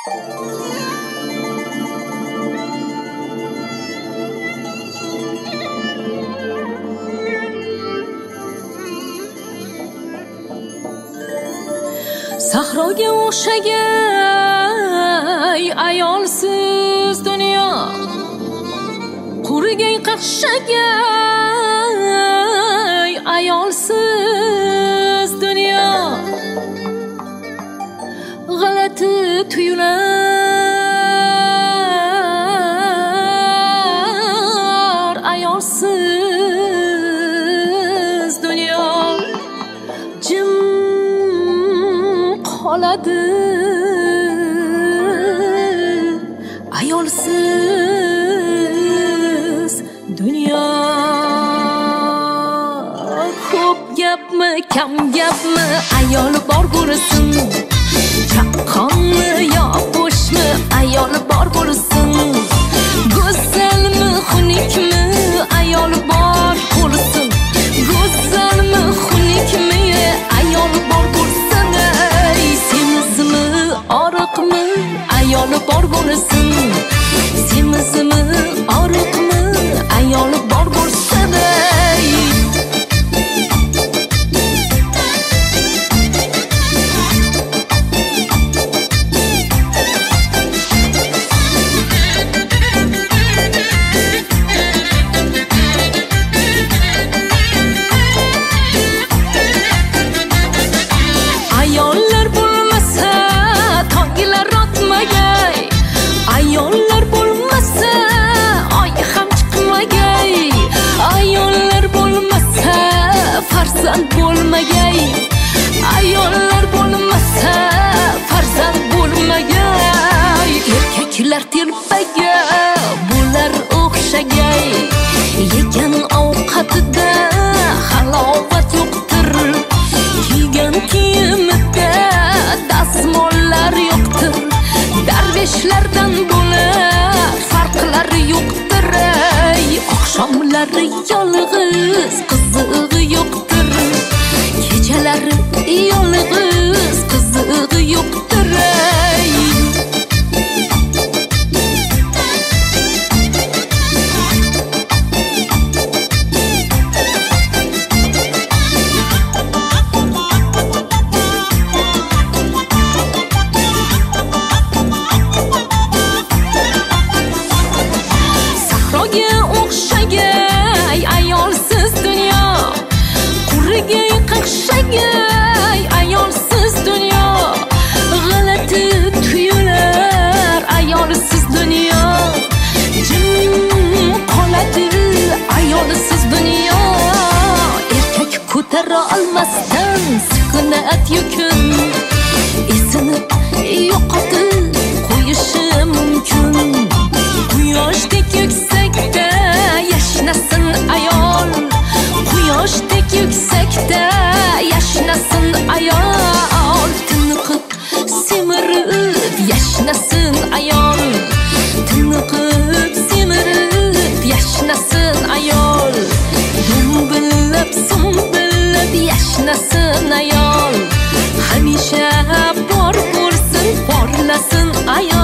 Sahroga o'xshagan ayolsiz dunyo, qurigan qaqshagan ayolsiz dunyo, g'alati tuyular ayolsiz dunyo, jim qoladi ayolsiz dunyo. Ko'p gapmi, kam gapmi, ayol bor bo'lsin. Chaqqonmi yo bo'shmi, ayol bor bo'lsin. Go'zalmi, xunukmi, ayol bor bo'lsin. Go'zalmi, xunukmi, ayol bor bo'lsin. Semizmi, oriqmi, ayol bor bo'lsin. Semizmi, oriqmi, ayol bor bo'lsin. Ayollar bo'lmasa tonglar otmagay, ayollar bo'lmasa oy ham chiqmagay, ayollar bo'lmasa farzand bo'lmagay, ayollar bo'lmasa farzand bo'lmagay. Erkaklar telpaga bular o'xshagay, yegan ovqatida halovat yo'qdir, kiygan kiyimida dasmollar yo'qdir, darveshlardan bo'lar farqlari yo'qdir. Oqshomlari yolg'iz qizig'i yo'qdir, kechalari yolg'iz qizig'i yo'qdir. Sahroga o'xshagay ayolsiz dunyo, qurigan qaqshagay ayolsiz dunyo, g'alati tuyular ayolsiz dunyo, jim qoladi ayolsiz dunyo. Erkak ko'tara olmasdan sukunat yukin, esini yo'qotib qo'yishi mumkin. Quyoshdek yuksakda yashnasin ayol, quyoshdek yuksakda yashnasin ayol. Tiniqib semirib yashnasin ayol, tiniqib semirib yashnasin ayol. Dumbillab sumbillab yashnasin ayol, hamisha bor bo'lsin, porlasin ayol.